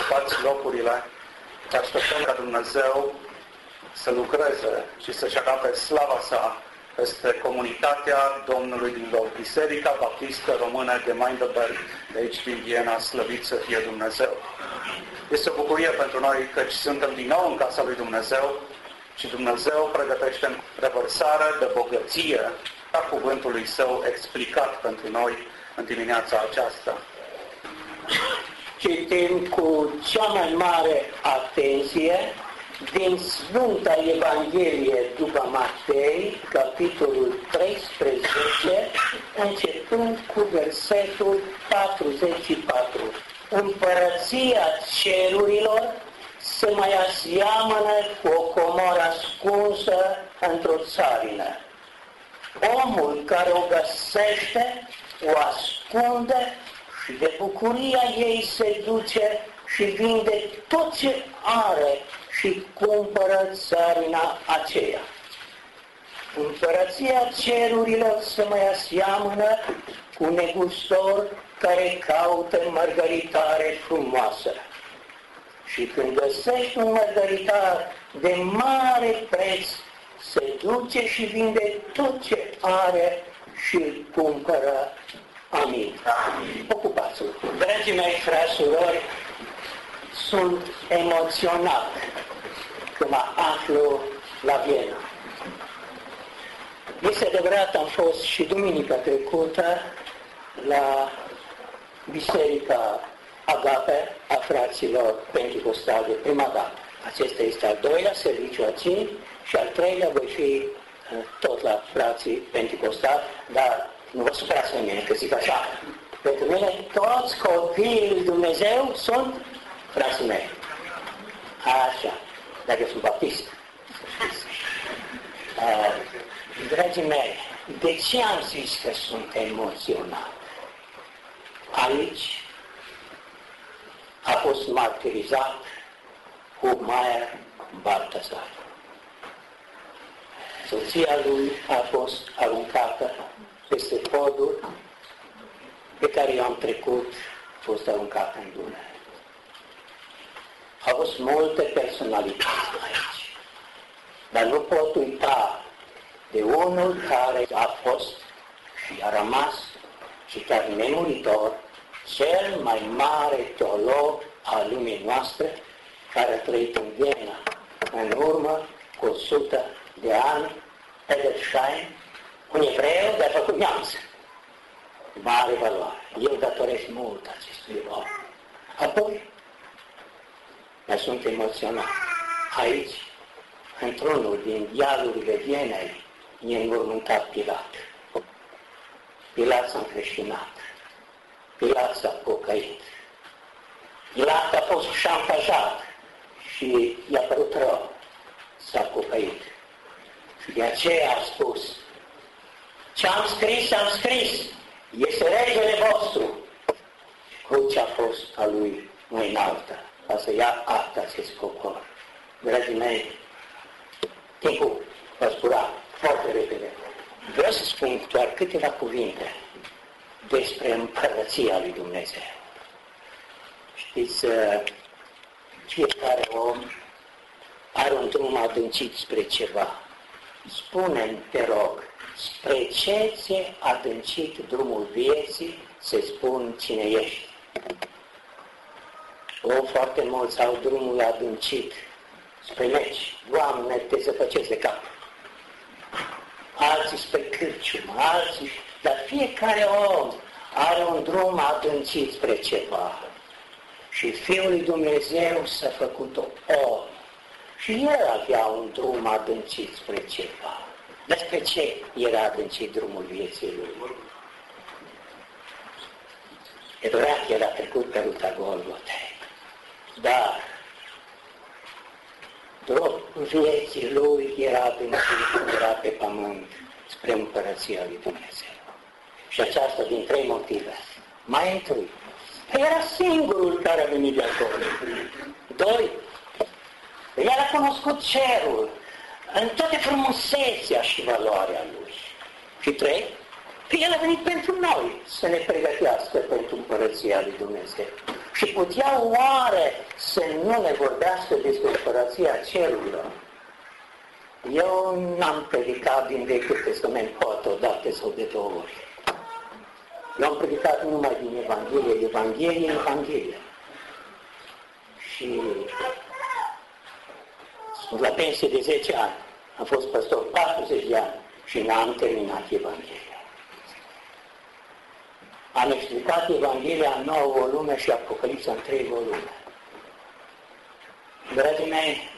ocupați locurile, așteptăm ca Dumnezeu să lucreze și să-și arate slava sa peste comunitatea Domnului din loc. Biserica Baptistă Română de Maindeberg, de aici din Viena, slăvit să fie Dumnezeu. Este o bucurie pentru noi că suntem din nou în casa lui Dumnezeu și Dumnezeu pregătește revărsare de bogăție a cuvântului Său explicat pentru noi în dimineața aceasta. Citim cu cea mai mare atenție din Sfânta Evanghelie după Matei, capitolul 13, începând cu versetul 44. Împărăția cerurilor se mai aseamănă cu o comoră ascunsă într-o țarină. Omul care o găsește, o ascunde și de bucuria ei se duce și vinde tot ce are și cumpără țarina aceea. Împărăția cerurilor se mai aseamănă cu un negustor care caută mărgăritare frumoasă. Și când găsești un mărgăritar de mare preț, se duce și vinde tot ce are și îl cumpără. Amin. Ocupați-vă. Dragii mei frați, surori, sunt emoționat când mă aflu la Viena. Este adevărat, am fost și duminica trecută la Biserica Agape a fraților Penticostali de prima dată. Acesta este al doilea serviciu aici și al treilea voi fi tot la frații Penticostali, dar nu vă supărați pe mine că zic așa. Pentru mine toți copiii lui Dumnezeu sunt frații mei. Așa, dacă sunt baptist. Dragii mei, de ce am zis că sunt emoționat? Aici a fost martirizat Hubmaier Baltazar. Soția lui a fost aruncată peste podul pe care eu am trecut, a fost aruncată în Dunăre. Au fost multe personalități aici, dar nu pot uita de unul care a fost și a rămas și chiar nemuritor, cel mai mare teolog al lumii noastre, care a trăit în Viena în urmă cu 100 de ani, Edersheim, un evreu, dar a făcut neamț. Mare valoare. Eu datoresc mult acestui om. Apoi, mai sunt emoționat. Aici, într-unul din dialurile Vienei, e înmormântat Pilat. Pilat s-a încreștinat. Pilat s-a pocăit. Pilat a fost șantajat și i-a părut rău. S-a pocăit. Și de aceea a spus: ce am scris, am scris. Este regele vostru. Crucea a fost a lui mai înaltă, ca să ia acta acest popor. Dragii mei, timpul va spura foarte repede. Vreau să spun doar câteva cuvinte despre împărăția lui Dumnezeu. Știți, fiecare om are un drum adâncit spre ceva. Spune-mi, te rog, spre ce ți-e adâncit drumul vieții, să spun cine ești. Foarte mulți au drumul adâncit spre meci. Doamne, te zăpăcesc de cap. Alții spre cârciumă, alții, dar fiecare om are un drum adâncit spre ceva. Și Fiul lui Dumnezeu s-a făcut om. Și el avea un drum adâncit spre ceva. Despre ce era adâncit drumul vieții lui? E adevărat că era trecut pe ruta Golgotei. Dar drumul vieții lui era adâncit, era pe pământ spre împărăția lui Dumnezeu. Și aceasta din 3 motive. Mai întâi, era singurul care a venit de acolo. 2. El a cunoscut cerul în toate frumusețea și valoarea lui. Și 3. Că El a venit pentru noi să ne pregătească pentru Împărăția lui Dumnezeu. Și putea oare să nu ne vorbească despre Împărăția Cerurilor? Eu n-am predicat din Vechiul Testament poate o dată sau de 2 ori. Eu am predicat numai din Evanghelie. Și sunt la pensie de 10 ani. Am fost păstor 40 de ani și n-am terminat Evanghelia. Am explicat Evanghelia în 9 volume și Apocalipsa în 3 volume. Dragii mei,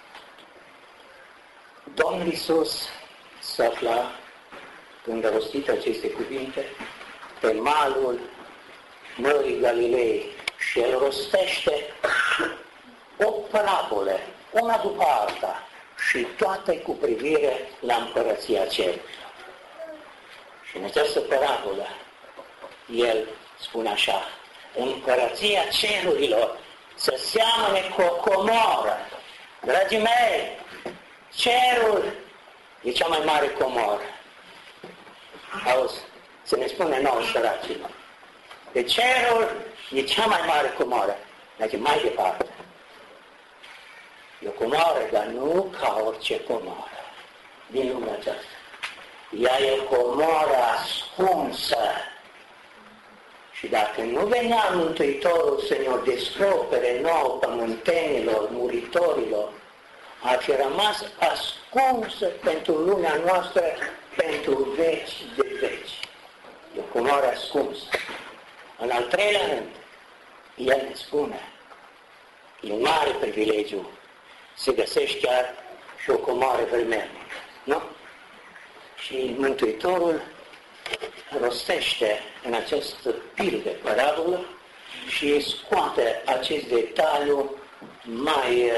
Domnul Iisus se afla, când a rostit aceste cuvinte, pe malul Mării Galilei și El rostește o parabolă, una după alta, și toate cu privire la Împărăția Cerurilor. Și în această parabolă, El spune așa: Împărăția Cerurilor se seamănă cu o comoră. Dragii mei, cerul e cea mai mare comoră. Auzi, să ne spune nouă săracilor. De cerul e cea mai mare comoră. Dar mai departe. E o comoră, dar nu ca orice comoră din lumea aceasta. Ea e o comoră ascunsă. Și dacă nu venea Mântuitorul să ne-o descopere nouă pământenilor, muritorilor, ar fi rămas ascunsă pentru lumea noastră pentru veci de veci. E o comoră ascunsă. În al 3-lea rând, El ne spune, e un mare privilegiu să găsești chiar și o comoară vermelnică, nu? Și Mântuitorul rostește în această pildă, parabolă, și scoate acest detaliu mai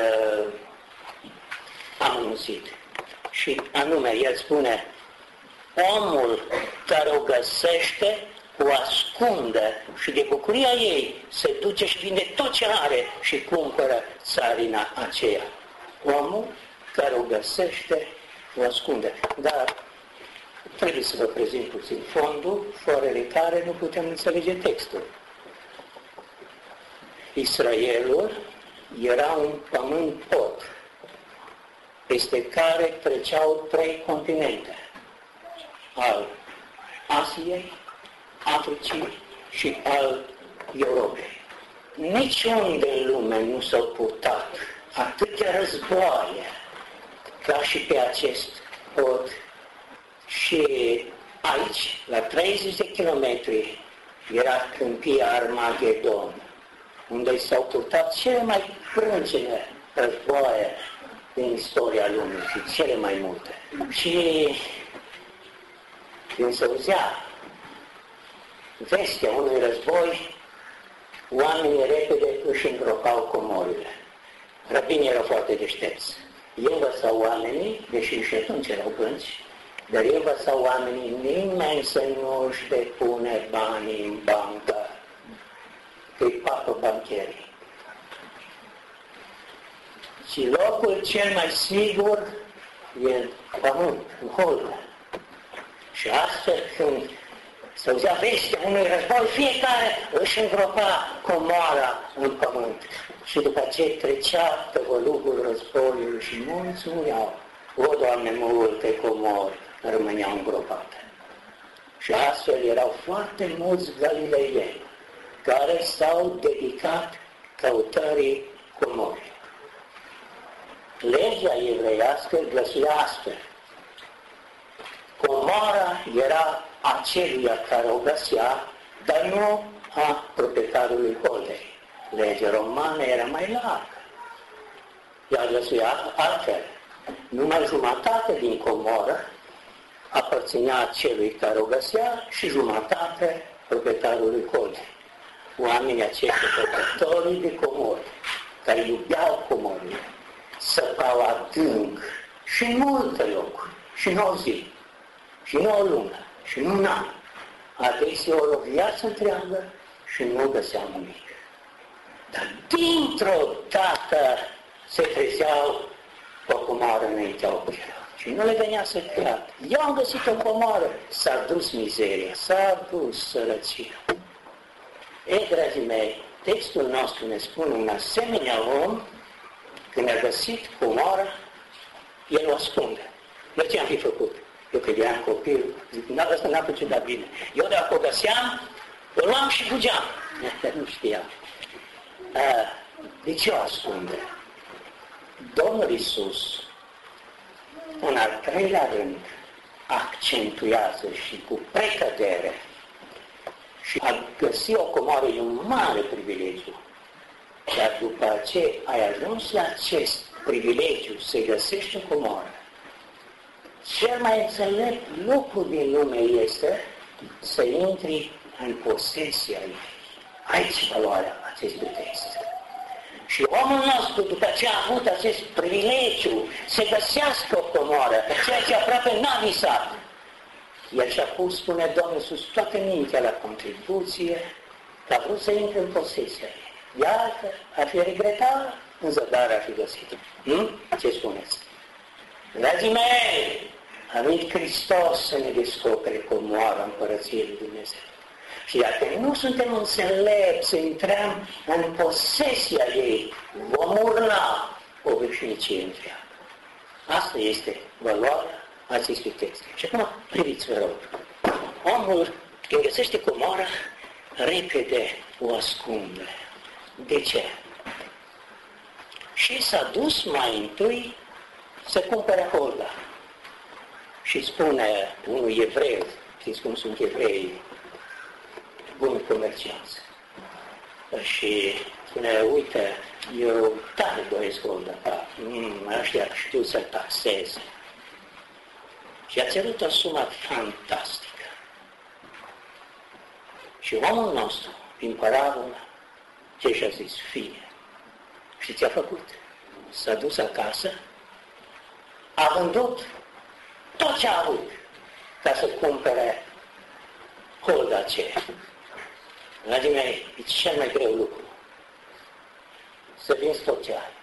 amănunțit. Și anume, El spune, omul care o găsește, o ascunde și de bucuria ei se duce și vinde tot ce are și cumpără țarina aceea. Omul care o găsește, o ascunde. Dar trebuie să vă prezint puțin fondul, fără de care nu putem înțelege textul. Israelul era un pământ pot, peste care treceau 3 continente, al Asiei, Africii și al Europei. Niciunde în lume nu s-au purtat atâtea războaie ca și pe acest pod. Și aici, la 30 de kilometri, era câmpia Armagedon, unde s-au purtat cele mai frâncene războaie din istoria lumii și cele mai multe. Și când se auzea vestea unui război, oamenii repede își îngropau comorile. Rabinii erau foarte deștepți. Ei învățau oamenii, deși și atunci erau bănci, dar ei învățau oamenii nimeni să nu își depune banii în bancă, că-i papă bancherii. Și locul cel mai sigur e în pământ, în holă. Și astfel, când se auzea vestea unui război, fiecare își îngropa comoara în pământ. Și după ce trecea pe vălugul războiului și mulți muriau, o, Doamne, multe comori rămâneau îngropate. Și astfel erau foarte mulți galileieni care s-au dedicat căutării comorii. Legea evreiască glăsuia astfel. Comora era aceluia care o găsea, dar nu a proprietarului holdei. Legea romană era mai largă. Ea glăsuia altfel. Numai jumătate din comoră aparținea celui care o găsea și jumătate proprietarului holdei. Oamenii aceștia, proprietarii de comori, care iubeau comorile, săpau adânc și în multe locuri, și în o zi, și în o lună, și în un an. Adeseori o viață întreagă și nu găseau nimic. Dar dintr-o dată se trezeau o comoară înaintea ochilor. Și nu le venea să creadă. Eu am găsit o comoară. S-a dus mizeria, s-a dus sărăcia. Ei, dragii mei, textul nostru ne spune un asemenea om, când a găsit comoara, el o ascunde. Eu ce am fi făcut? Eu când eram copil, zic, ăsta n-a procedat bine. Eu dacă o găseam, o luam și fugeam. Nu știam. De ce o ascunde? Domnul Iisus, în al treilea rând, accentuează și cu precădere și a găsi o comoară e un mare privilegiu. Dar după ce ai ajuns la acest privilegiu să găsești o comoară, cel mai înțelept lucru din lume este să intri în posesia ei. Aici valoarea acestui text. Și omul nostru, după ce a avut acest privilegiu să găsească o comoară, ceea ce aproape n-a visat, el și-a pus, spune Domnul Iisus, toată mintea la contribuție, că a vrut să intre în posesia ei. Iată, ar fi regretat, în zadar ar fi găsit. Ce spuneți? Dragii mei, a venit Hristos să ne descopere comoara Împărăției lui Dumnezeu. Și dacă nu suntem înțelepți să intrăm în posesia ei, vom urla o veșnicie întreagă. Asta este valoarea acestui text. Și acum, priviți, vă rog. Omul, când găsește comoara, repede o ascunde. De ce? Și s-a dus mai întâi să cumpere holda. Și spune unui evreu, știți cum sunt evrei, buni comercianți. Și spune, uite, eu tare doresc holda ta, ăștia știu să taxeze. Și a cerut o sumă fantastică. Și omul nostru, din parabolă, ce și-a zis? Fie. Și ce a făcut? S-a dus acasă, a vândut tot ce a avut ca să cumpere holda aceea. Dragii mei, e cel mai greu lucru. Să vinzi tot ce ai.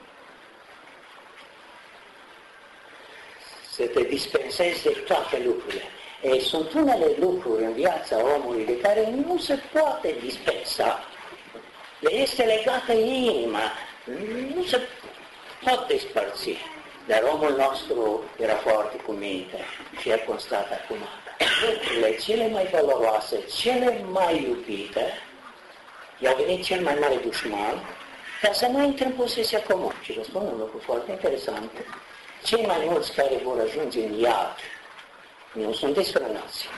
Să te dispensezi de toate lucrurile. Ei, sunt unele lucruri în viața omului de care nu se poate dispensa. Le este legată inima. Nu se pot despărți. Dar omul nostru era foarte cu minte și el constată acum. Lucrurile cele mai valoroase, cele mai iubite, i-au venit cel mai mare dușman ca să nu intre în posesia comună. Și vă spun un lucru foarte interesant. Cei mai mulți care vor ajunge în iad nu sunt desfrânați.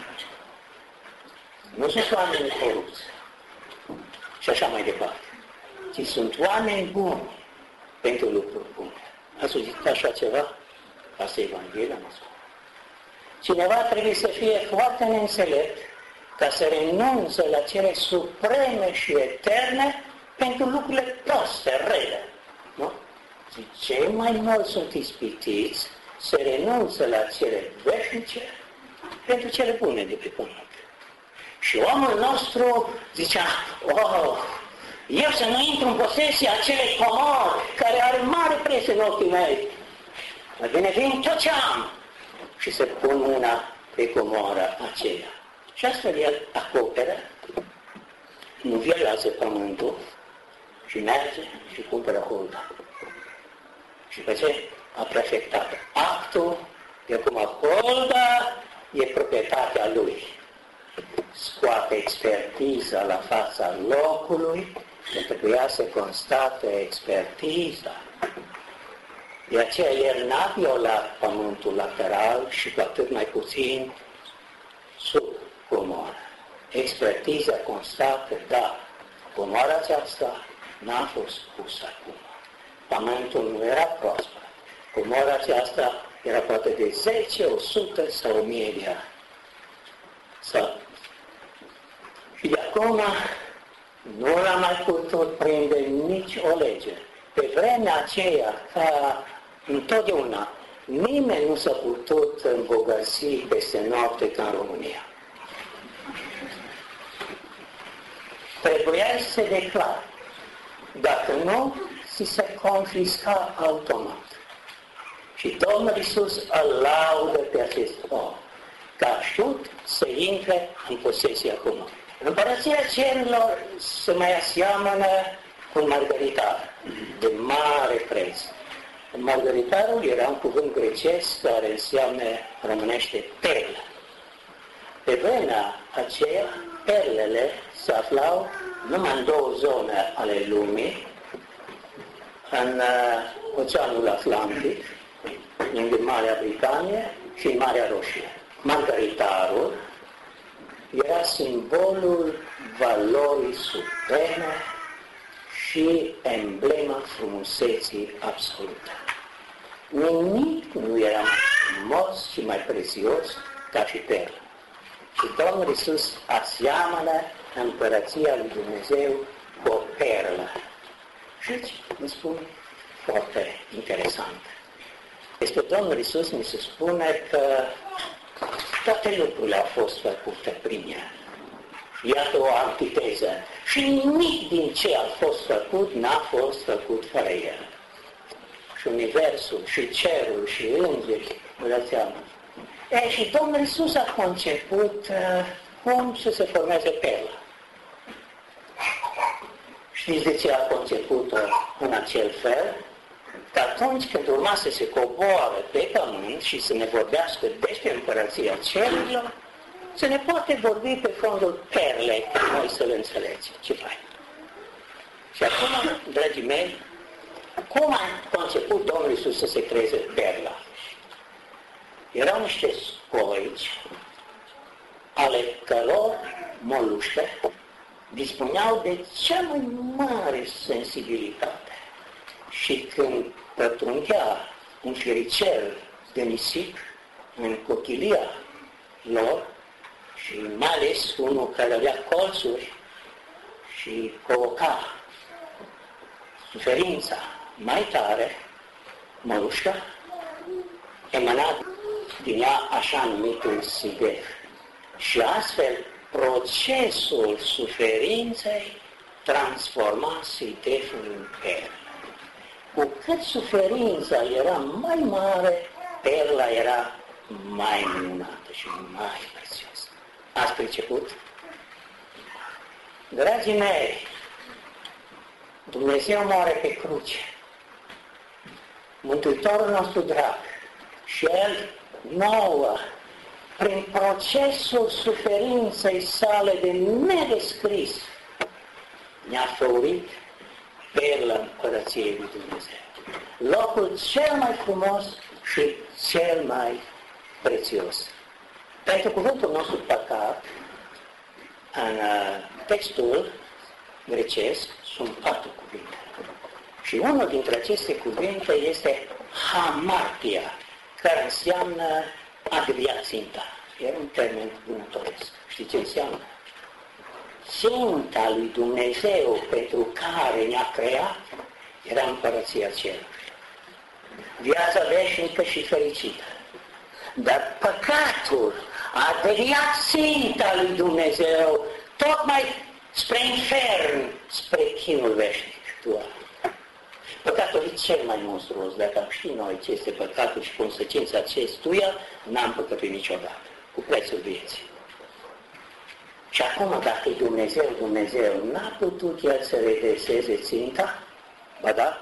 Nu sunt oameni corupți. Și așa mai departe. Ci sunt oameni buni pentru lucruri bune. Ați auzit așa ceva? Asta e Evanghelia, mă spun. Cineva trebuie să fie foarte neînțelept ca să renunțe la cele supreme și eterne pentru lucrurile proste, rele. Nu? Cei mai mulți sunt ispitiți să renunțe la cele veșnice pentru cele bune de pe pământ. Și omul nostru zicea, eu să nu intru în posesia acelei comori care are mare preț în ochii mei. Mai bine vin tot ce am și să pun mâna pe comora aceea. Și astfel el acoperă, nu violează pământul și merge și cumpără holda. Și pe ce a prefectat actul, de acum holda e proprietatea lui. Scoate expertiza la fața locului, că trebuia să constate expertiza. De aceea el n-a violat pământul lateral și cu atât mai puțin sub comoră. Expertiza constată, da, comora aceasta n-a fost pusă acum. Pământul nu era prosper. Comora aceasta era poate de 10, 100 sau 1000 de ani. Și de acum nu l-a mai putut prinde nici o lege. Pe vremea aceea, ca întotdeauna, nimeni nu s-a putut îmbogăți peste noapte ca în România. Trebuia să se declare. Dacă nu, ți se confisca automat. Și Domnul Iisus îl laudă pe acest om, că a știut să intre în posesia comună. Împărăția Cerurilor se mai aseamănă cu un margaritar de mare preț. Margaritarul era un cuvânt grecesc care înseamnă, românește, perlă. Pe vremea aceea, perlele se aflau numai în două zone ale lumii, în Oceanul Atlantic, lângă Marea Britanie și în Marea Roșie. Margaritarul era simbolul valorii supreme și emblema frumuseții absolute. Nimic nu era mai frumos și mai prețios ca și perlă. Și Domnul Iisus aseamănă împărăția lui Dumnezeu cu o perlă. Și îmi spun foarte interesant. Despre Domnul Iisus mi se spune că toate lucrurile au fost făcute prin El. Iată o antiteză. Și nimic din ce a fost făcut n-a fost făcut fără El. Și universul, și cerul, și îngerii, vă dați seama. Și Domnul Iisus a conceput cum să se formeze perla. Știți de ce a conceput-o în acel fel? Că atunci când urma să se coboare pe pământ și să ne vorbească despre împărăția cerurilor, să ne poate vorbi pe fondul perlei, ca noi să-l înțelegem. Ce fain! Și acum, dragii mei, cum a conceput Domnul Iisus să se creeze perla? Erau niște scoici ale căror moluște dispuneau de cea mai mare sensibilitate. Și când pătrundea un fioricel de nisip în cochilia lor, și mai ales unul care avea colțuri și provoca suferința mai tare, mălușca emana din ea așa numitul sidef. Și astfel procesul suferinței transforma sideful în perlă. Cu cât suferința era mai mare, perla era mai minunată și mai prețioasă. Ați priceput? Dragii mei, Dumnezeu moare pe cruce. Mântuitorul nostru drag și El nouă, prin procesul suferinței sale de nedescris, ne-a făurit perla împărăției lui Dumnezeu. Locul cel mai frumos și cel mai prețios. Pentru cuvântul nostru păcat, în textul grecesc sunt 4 cuvinte. Și unul dintre aceste cuvinte este hamartia, care înseamnă a devia ținta. E un termen vânătoresc. Știți ce înseamnă? Ținta lui Dumnezeu pentru care ne-a creat era împărăția cerului. Viața veșnică și fericită. Dar păcatul a deviat ținta lui Dumnezeu tocmai spre infern, spre chinul veșnic. Păcatul e cel mai monstruos. Dacă am ști noi ce este păcatul și consecința acestuia, n-am păcătuit niciodată, cu prețul vieții. Și acum, dacă e Dumnezeu, n-a putut El să redreseze ținta? Ba da,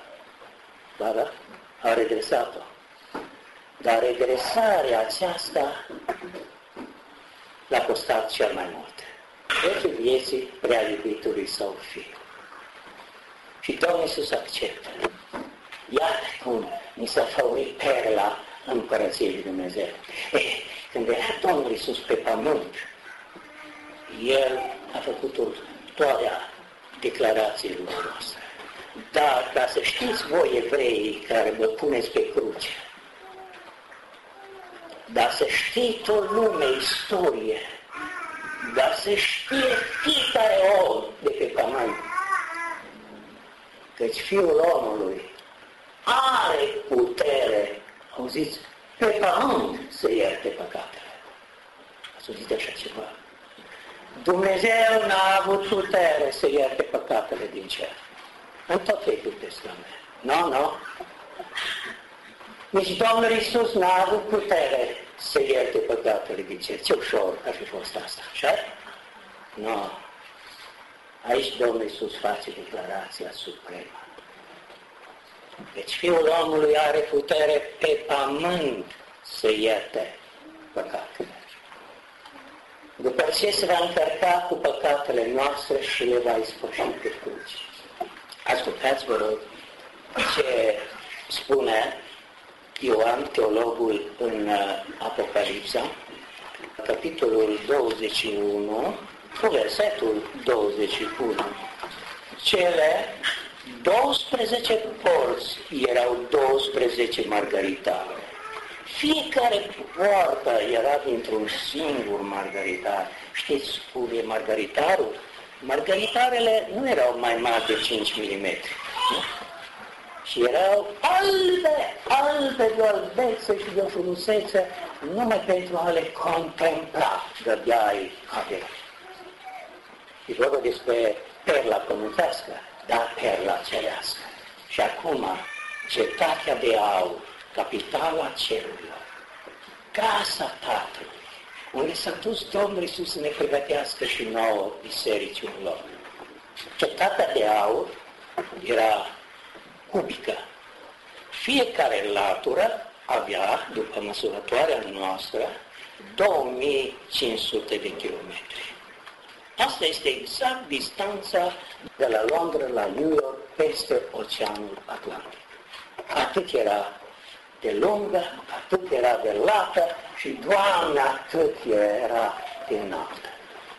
a redresat-o. Dar redresarea aceasta l-a costat cel mai mult. Prețul vieții prea iubitului Său Fiu. Și Domnul Iisus acceptă. Iată cum ni s-a făurit perla împărăției lui Dumnezeu. Când era Domnul Iisus pe pământ, El a făcut următoarea declarație dumneavoastră. Dar ca să știți voi, evreii, care vă puneți pe cruce, dar să știe o lume, istorie, dar să știe fiecare om de pe pământ, căci Fiul omului are putere, auziți, pe pământ să ierte păcatele. Ați auzit așa ceva? Dumnezeu n-a avut putere să ierte păcatele din cer. În tot Vechiul Testament. Nu. Nici Domnul Iisus n-a avut putere să ierte păcatele din cer. Ce ușor ar fi fost asta, așa? Nu. Aici Domnul Iisus face declarația supremă. Deci Fiul omului are putere pe pământ să ierte păcatele. După ce se va încărca cu păcatele noastre și le va ispăși pe cruce. Ascultați, vă rog, ce spune Ioan, teologul, în Apocalipsa, capitolul 21, cu versetul 21. Cele 12 porți erau 12 margaritare. Fiecare poartă era dintr-un singur margaritar. Știți cum e margaritarul? Margaritarele nu erau mai mari de 5 mm. Nu? Și erau albe de o albețe și de o frumusețe, numai pentru a le contempla, dădeai avere. E vorba despre perla pământească, dar perla cerească. Și acum, cetatea de aur, capitala cerurilor, casa Tatălui, unde s-a dus Domnul Iisus să ne pregătească și nouă bisericilor. Cetatea de aur era cubică. Fiecare latură avea, după măsurătoarea noastră, 2500 de kilometri. Asta este exact distanța de la Londra la New York peste Oceanul Atlantic. Atât era de lungă, atât era de lată și, Doamne, atât era de înaltă.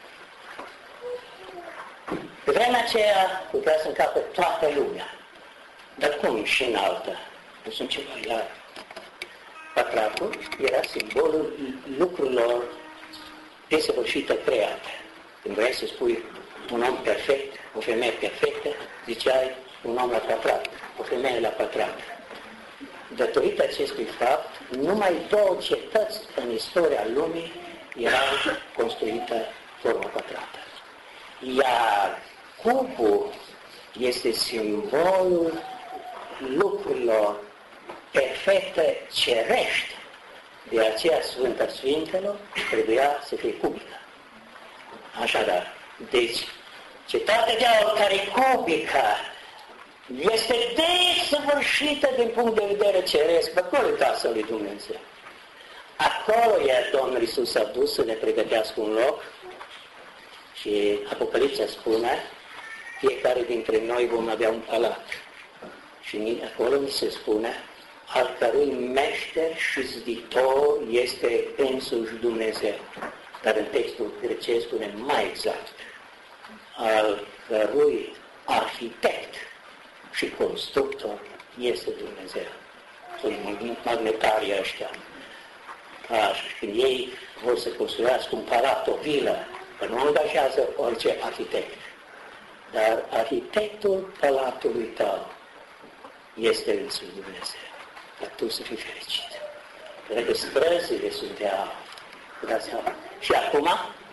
Pe vremea aceea putea să încape toată lumea. Dar cum și înaltă? Nu sunt ceva iar. Pătratul era simbolul lucrurilor desăvârșite create. Când vrei să spui un om perfect, o femeie perfectă, ziceai un om la pătrat, o femeie la pătrat. Datorită acestui fapt, numai 2 cetăți în istoria lumii erau construite formă pătrată. Iar cubul este simbolul lucrurilor perfecte cerești. De aceea Sfânta Sfintelor trebuia să fie cubică. Așadar, deci, cetatea de aur care e cubică este desăvârșită din punct de vedere ceresc, acolo e casa lui Dumnezeu. Acolo iar Domnul Iisus s-a dus să ne pregătească un loc și Apocalipsa spune, fiecare dintre noi vom avea un palat. Și acolo mi se spune, al cărui meșter și zditor este însuși Dumnezeu. Dar în textul grecesc spune mai exact, al cărui arhitect și constructor este Dumnezeu. Sunt magnetarii ăștia. Și când ei vor să construiască un palat, o vilă, că nu angajează orice arhitect. Dar arhitectul palatului tău este însuși Dumnezeu. Dar tu să fii fericit. Pentru că străzile sunt de aur. Și acum,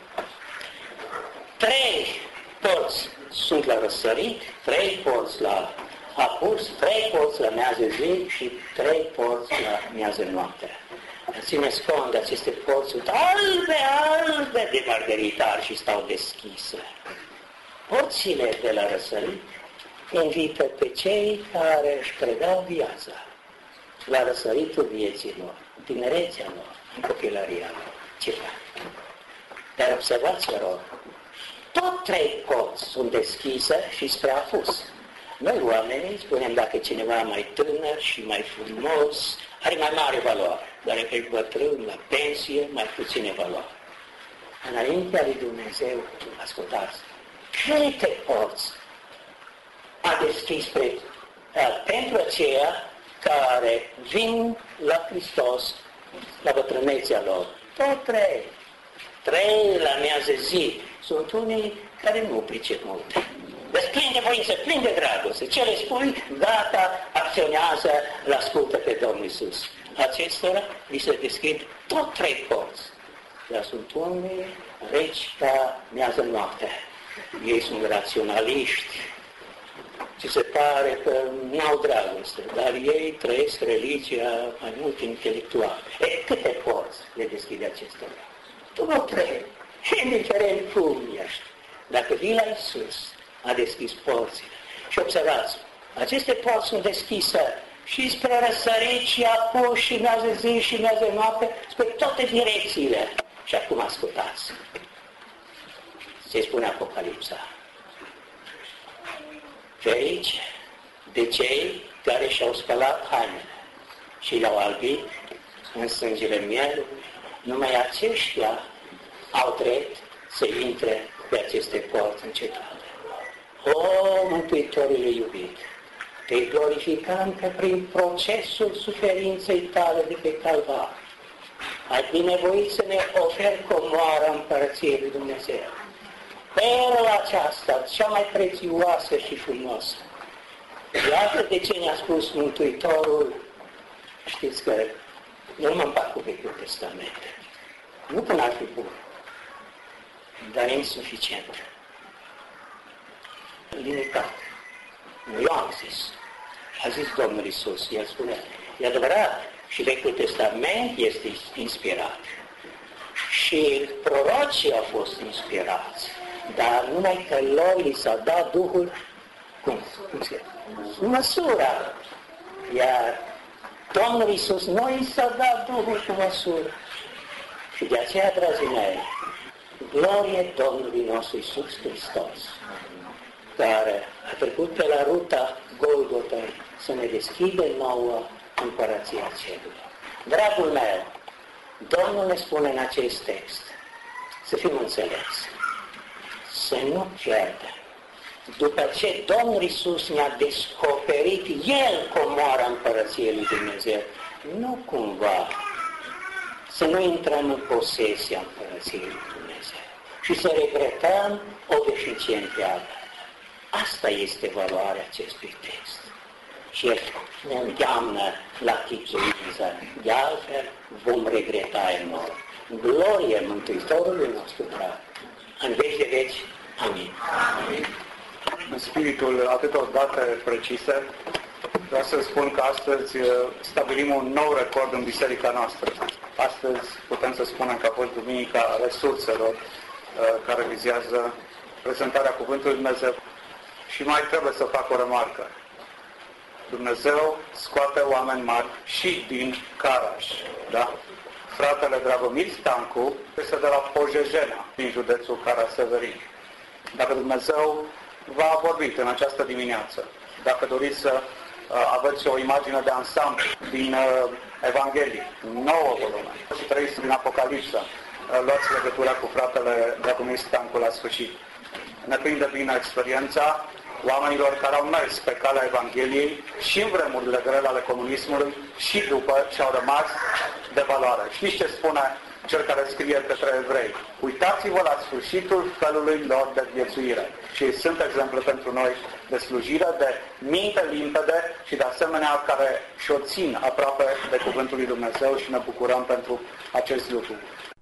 3 porți sunt la răsărit, 3 porți la apus, 3 porți la miază zi și 3 porți la miază noapte. Țineți cont de aceste porți sunt albe de margaritar și stau deschise. Porțile de la răsărit invită pe cei care își predau viața la răsăritul vieții lor, tinerețea lor, în copilăria lor. Ce fac? Dar observați, vă rog, tot 3 porți sunt deschise și spre apus. Noi, oamenii, spunem dacă cineva mai tânăr și mai frumos, are mai mare valoare. Dar dacă e bătrân, la pensie, mai puține valoare. Înaintea lui Dumnezeu, ascultați, câte porți a deschis pentru aceia care vin la Hristos, la bătrânețea lor. Tot 3. 3 la miază zi. Sunt unii care nu pricep multe. Deci plin de voință, plin de dragoste. Ce le spui? Gata, acționează, l-ascultă pe Domnul Iisus. Acestora li se deschid tot 3 porți. Dar sunt unii reci ca miază noapte. Ei sunt raționaliști. ți se pare că n-au dragoste, dar ei trăiesc religia mai mult intelectual. Câte porți le deschide aceste dragoste? 2, 3, indiferent cum ești. Dacă vii la Iisus, a deschis porțile. Și observați, aceste porți sunt deschise și spre răsărit și apus și mează zi și mează noapte, spre toate direcțiile. Și acum ascultați. Se spune Apocalipsa. Ferice de cei care și-au spălat hainele și le-au albit în sângele mielului, numai aceștia au drept să intre pe aceste porți încetate. O, Mântuitorule iubit, te glorificăm că prin procesul suferinței tale de pe Calvar ai binevoit să ne oferi comoara Împărăției lui Dumnezeu. Perla aceasta, cea mai prețioasă și frumoasă. Iată de ce ne-a spus Mântuitorul, știți că eu mă împac cu Vechiul Testament. Nu că n-ar fi bun, dar e insuficient. Limitat. Nu eu am zis. A zis Domnul Iisus, El spune, e adevărat, și Vechiul Testament este inspirat. Și prorocii au fost inspirați, dar numai că lor li s-a dat Duhul, cum se măsura. Iar Domnul Iisus nu i s-a dat Duhul cu măsură. Și de aceea, dragii mei, glorie Domnului nostru Iisus Hristos, care a trecut pe la ruta Golgota să ne deschide nouă Împărăția Cerului. Dragul meu, Domnul ne spune în acest text să fim înțelepți, să nu pierdem. După ce Domnul Iisus ne-a descoperit El comoara Împărăției lui Dumnezeu, nu cumva să nu intrăm în posesia Împărăției lui Dumnezeu și să regretăm o deficiențială. Asta este valoarea acestui text. Și El ne îndeamnă la chipzuință, de altfel vom regreta enorm. Glorie Mântuitorului nostru drag, în veci de veci. Amin. Amin. În spiritul atâtor date precise, vreau să spun că astăzi stabilim un nou record în biserica noastră. Astăzi putem să spunem că a fost Duminica Resurselor, care vizează prezentarea Cuvântului Dumnezeu. Și mai trebuie să fac o remarcă. Dumnezeu scoate oameni mari și din Caraș. Da? Fratele Dragomir Stancu este de la Pojejena, din județul Caraseverin. Dacă Dumnezeu v-a vorbit în această dimineață, dacă doriți să aveți o imagine de ansamblu din Evanghelie, 9 volume, și 3 din Apocalipsa, luați legătura cu fratele Dragomir Stancu la sfârșit. Ne prinde bine experiența oamenilor care au mers pe calea Evangheliei și în vremurile grele ale comunismului și după ce au rămas de valoare. Știți ce spune cel care scrie către evrei? Uitați-vă la sfârșitul felului lor de viețuire. Și sunt exemple pentru noi de slujire, de minte limpede și de asemenea care și-o țin aproape de Cuvântul lui Dumnezeu și ne bucurăm pentru acest lucru.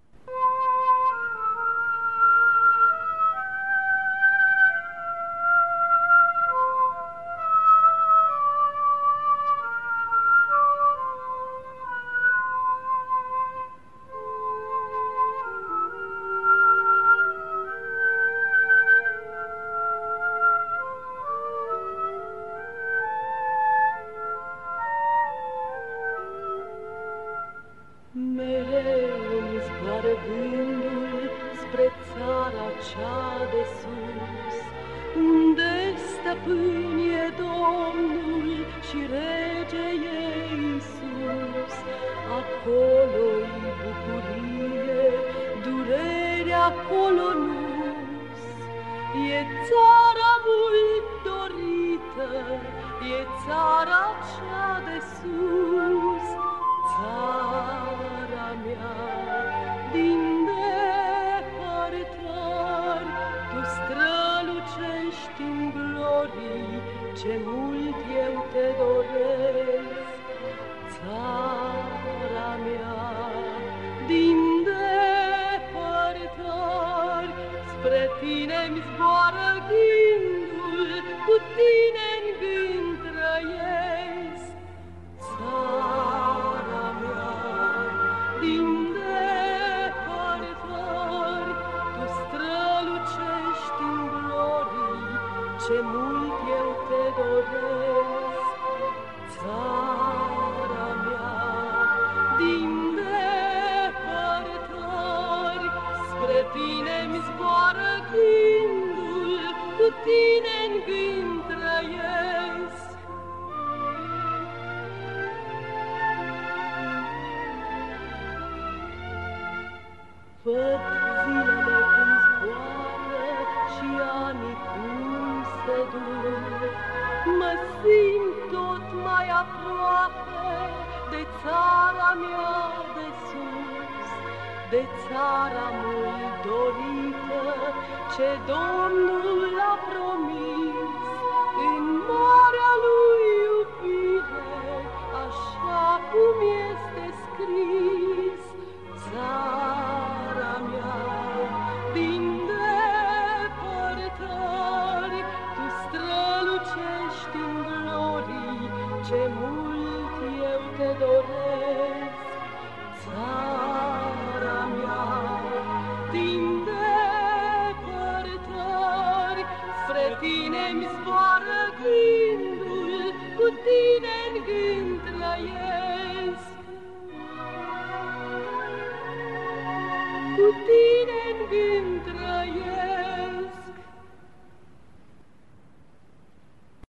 Ce mult eu te doresc, țara mea, din depărtări, spre tine-mi zboară gândul, cu tine-mi aproape de țara mea de sus, de țara mult dorită ce Domnul a promis în marea lui iubire, așa cum este scris. Țara mea din depărtări, tu strălucești în glorii, ce mult eu te doresc. Țara mea din depărtări, spre tine-mi zboară gândul, cu tine-n gând trăiesc. Cu tine-n gând trăiesc.